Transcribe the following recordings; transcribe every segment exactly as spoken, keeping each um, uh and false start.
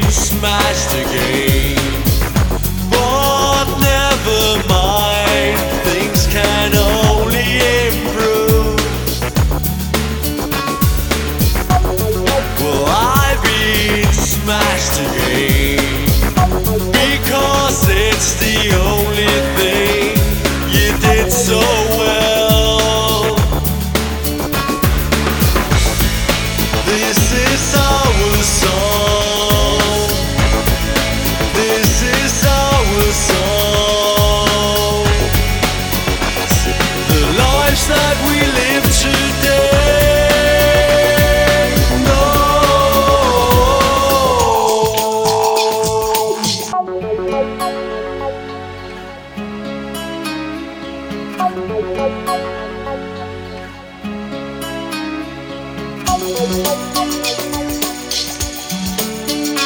smashed again. But never mind, things can only improve. Well, I've been smashed again, because it's the only thing you did so well. This is our song. This is our song. The lives that we live today. No.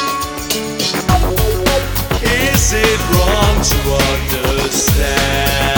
Is it wrong to understand